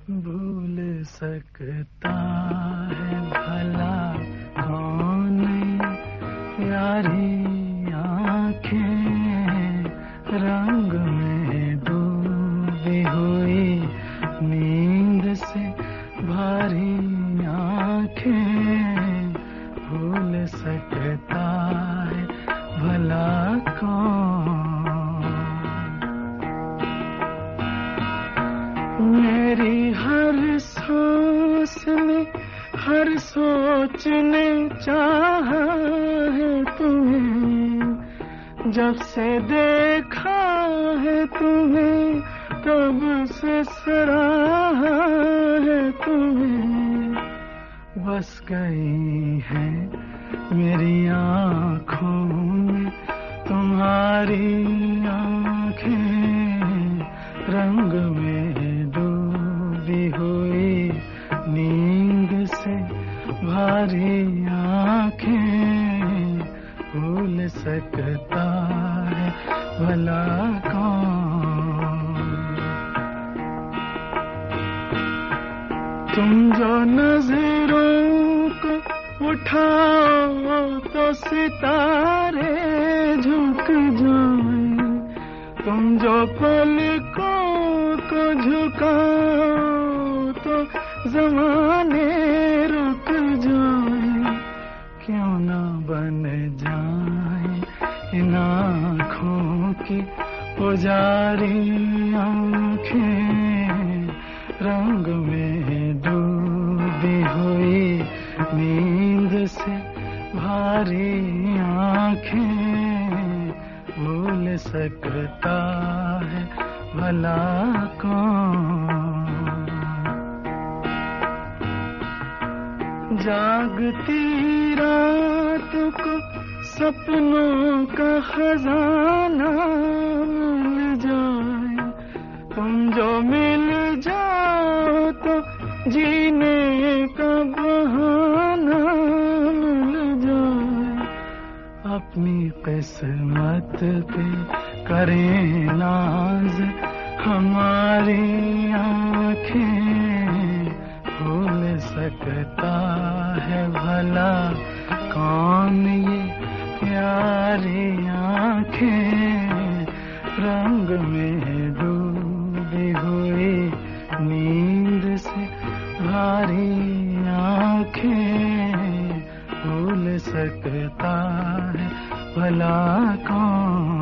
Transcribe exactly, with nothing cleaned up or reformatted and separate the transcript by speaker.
Speaker 1: भूल सकता है भला कौन यारी आँखें रंग में डूबी हुई नींद से भारी आँखें भूल सकता है भला कौन। मेरी हर सांस में हर सोच ने चाहा है तुम्हें, जब से देखा है तुम्हें तब से सराहा है तुम्हें। बस गई है मेरी आँखों में तुम्हारी आँखें रंग में डूबी हुई नींद से भारी आँखें भूल सकता है भला कौन। तुम जो नजरों को उठाओ तो सितारे झुक जाएं, तुम जो पलकों को झुकाओ तो ज़माने रुक जाएं। क्यों ना बन जाएं इन आँखों की पुजारी आँखें रंग में डूबी हुई नींद से भारी आँखें भूल सकता है भला कौन। जागती रात को सपनों का खजाना मिल जाए, तुम जो मिल जाओ तो जीने का बहाना मिल जाए। अपनी किस्मत पे करें नाज हमारी आँखें भूल सकता है भला कौन ये प्यारी आँखें रंग में डूबी हुई नींद से भारी आँखें भूल सकता है भला कौन।